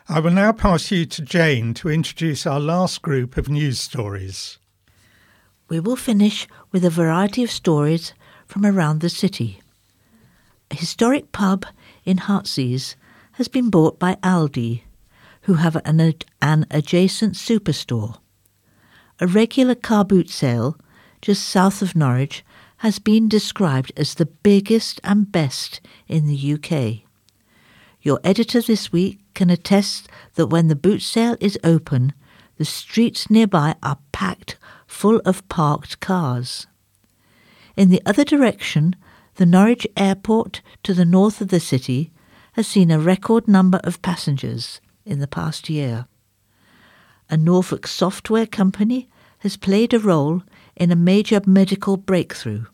I will now pass you to Jane to introduce our last group of news stories. We will finish with a variety of stories from around the city. A historic pub in Heartsease has been bought by Aldi, who have an adjacent superstore. A regular car boot sale just south of Norwich has been described as the biggest and best in the UK. Your editor this week can attest that when the boot sale is open, the streets nearby are packed full of parked cars. In the other direction, the Norwich Airport to the north of the city has seen a record number of passengers in the past year. A Norfolk software company has played a role in a major medical breakthrough.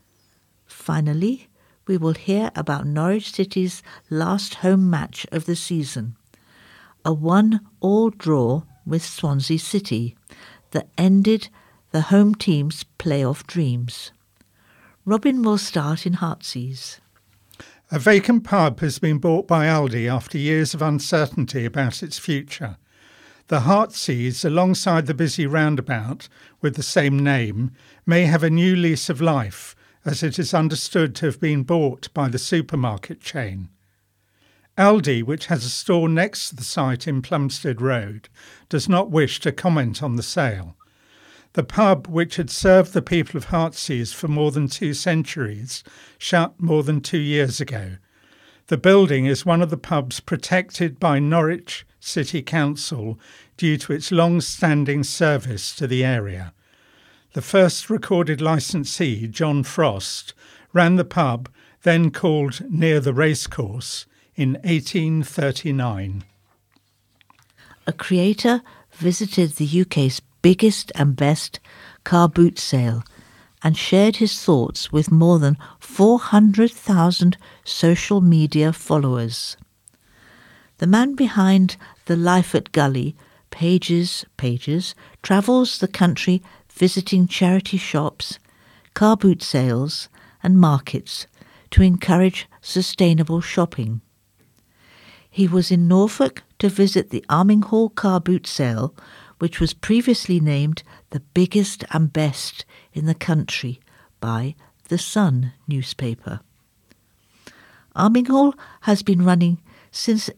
Finally, we will hear about Norwich City's last home match of the season, a 1-1 draw with Swansea City that ended the home team's playoff dreams. Robin will start in Heartsease. A vacant pub has been bought by Aldi after years of uncertainty about its future. The Heartsease, alongside the busy roundabout with the same name, may have a new lease of life, as it is understood to have been bought by the supermarket chain. Aldi, which has a store next to the site in Plumstead Road, does not wish to comment on the sale. The pub, which had served the people of Heartsease for more than 2 centuries, shut more than 2 years ago. The building is one of the pubs protected by Norwich City Council due to its long-standing service to the area. The first recorded licensee, John Frost, ran the pub, then called Near the Racecourse, in 1839. A creator visited the UK's biggest and best car boot sale and shared his thoughts with more than 400,000 social media followers. The man behind the Life at Gully pages travels the country visiting charity shops, car boot sales and markets to encourage sustainable shopping. He was in Norfolk to visit the Arminghall car boot sale, which was previously named the biggest and best in the country by The Sun newspaper. Arminghall has been running since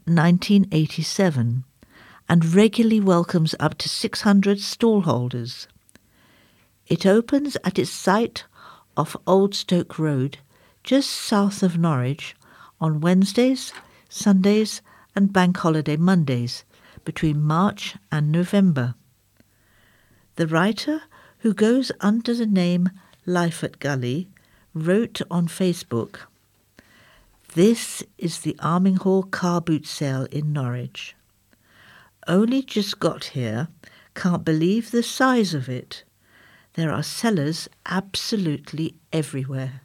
1987 and regularly welcomes up to 600 stallholders. It opens at its site off Old Stoke Road, just south of Norwich, on Wednesdays, Sundays and Bank Holiday Mondays between March and November. The writer, who goes under the name Life at Gully, wrote on Facebook, "This is the Arminghall car boot sale in Norwich. Only just got here, can't believe the size of it. There are sellers absolutely everywhere."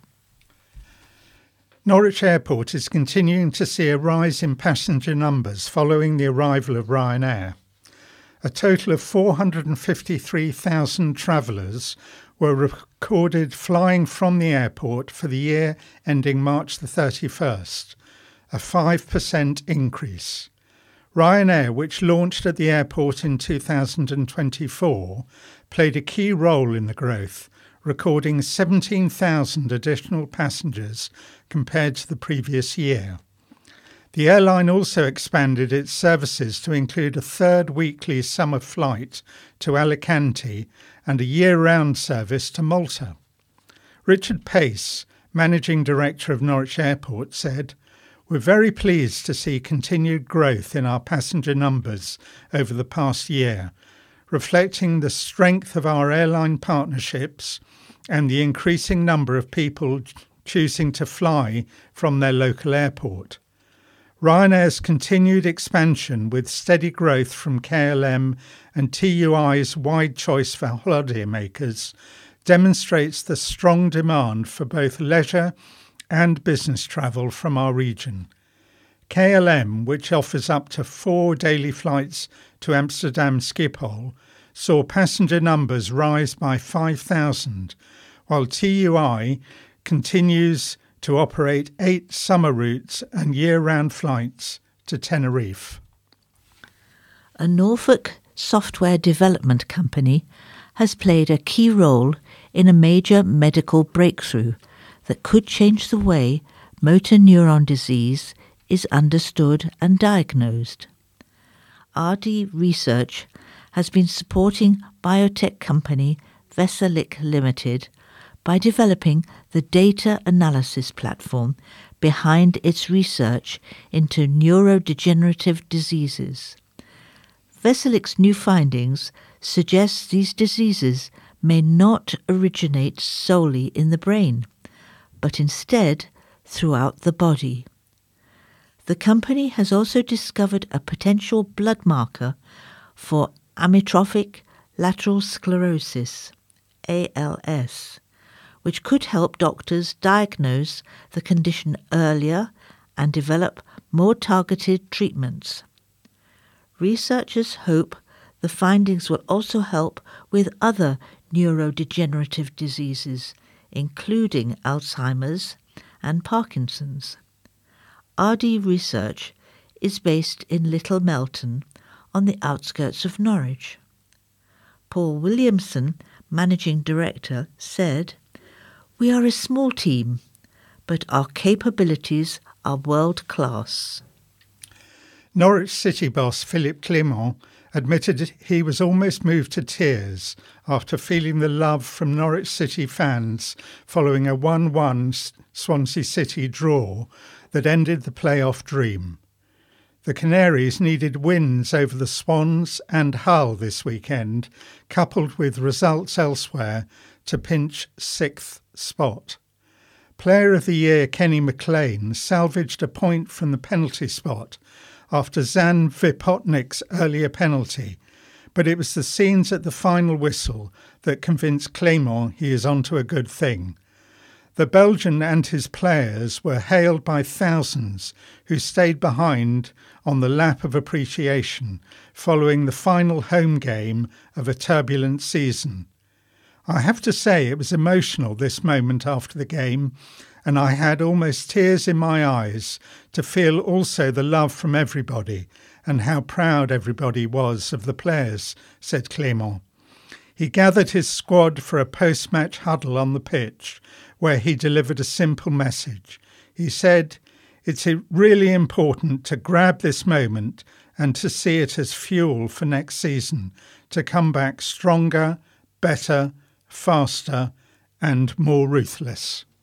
Norwich Airport is continuing to see a rise in passenger numbers following the arrival of Ryanair. A total of 453,000 travellers were recorded flying from the airport for the year ending March the 31st, a 5% increase. Ryanair, which launched at the airport in 2024, played a key role in the growth, recording 17,000 additional passengers compared to the previous year. The airline also expanded its services to include a third weekly summer flight to Alicante and a year-round service to Malta. Richard Pace, Managing Director of Norwich Airport, said, "We're very pleased to see continued growth in our passenger numbers over the past year, reflecting the strength of our airline partnerships and the increasing number of people choosing to fly from their local airport. Ryanair's continued expansion with steady growth from KLM and TUI's wide choice for holidaymakers demonstrates the strong demand for both leisure and business travel from our region. KLM, which offers up to 4 daily flights to Amsterdam Schiphol, saw passenger numbers rise by 5,000, while TUI continues to operate 8 summer routes and year-round flights to Tenerife. a Norfolk software development company has played a key role in a major medical breakthrough that could change the way motor neuron disease is understood and diagnosed. RD Research has been supporting biotech company Vesalic Limited by developing the data analysis platform behind its research into neurodegenerative diseases. Vesalic's new findings suggest these diseases may not originate solely in the brain, but instead throughout the body. The company has also discovered a potential blood marker for amyotrophic lateral sclerosis, ALS, which could help doctors diagnose the condition earlier and develop more targeted treatments. Researchers hope the findings will also help with other neurodegenerative diseases, including Alzheimer's and Parkinson's. RD Research is based in Little Melton on the outskirts of Norwich. Paul Williamson, Managing Director, said, "We are a small team, but our capabilities are world-class." Norwich City boss Philippe Clement admitted he was almost moved to tears after feeling the love from Norwich City fans following a 1-1 Swansea City draw that ended the playoff dream. The Canaries needed wins over the Swans and Hull this weekend, coupled with results elsewhere, to pinch 6th spot. Player of the Year Kenny McLean salvaged a point from the penalty spot after Zan Vipotnik's earlier penalty, but it was the scenes at the final whistle that convinced Clement he is onto a good thing. The Belgian and his players were hailed by thousands who stayed behind on the lap of appreciation following the final home game of a turbulent season. I have to say it was emotional, this moment after the game, and I had almost tears in my eyes to feel also the love from everybody and how proud everybody was of the players, said Clement. He gathered his squad for a post-match huddle on the pitch where he delivered a simple message. He said, "It's really important to grab this moment and to see it as fuel for next season, to come back stronger, better, faster and more ruthless."